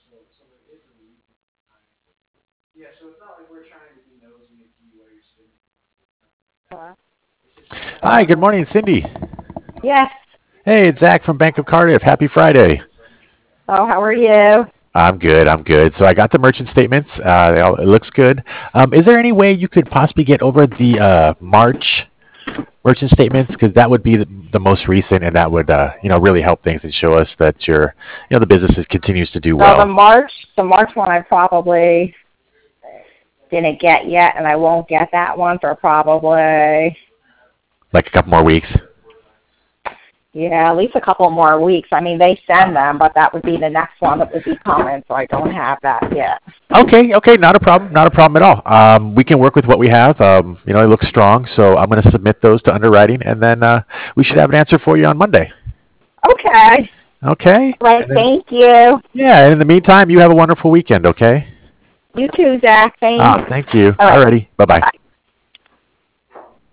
Hello? Hi, good morning, Cindy. Yes. Hey, it's Zach from Bank of Cardiff. Happy Friday. Oh, how are you? I'm good. I'm good. So I got the merchant statements. It looks good. Is there any way you could possibly get over the March merchant statements? Because that would be the most recent, and that would really help things and show us that the business continues to do So the well. March, the March one I probably didn't get yet, and I won't get that one for probably, Like a couple more weeks. yeah, at least a couple more weeks. I mean, they send them, but that would be the next one that would be coming, so I don't have that yet. Okay, okay, not a problem, not a problem at all. We can work with what we have. It looks strong, so I'm going to submit those to underwriting, and then we should have an answer for you on Monday. Okay. Okay, Right, and then thank you. yeah, and in the meantime, you have a wonderful weekend. Okay. You too, Zach. Thanks. Thank you. All right. Alrighty, bye bye. Bye.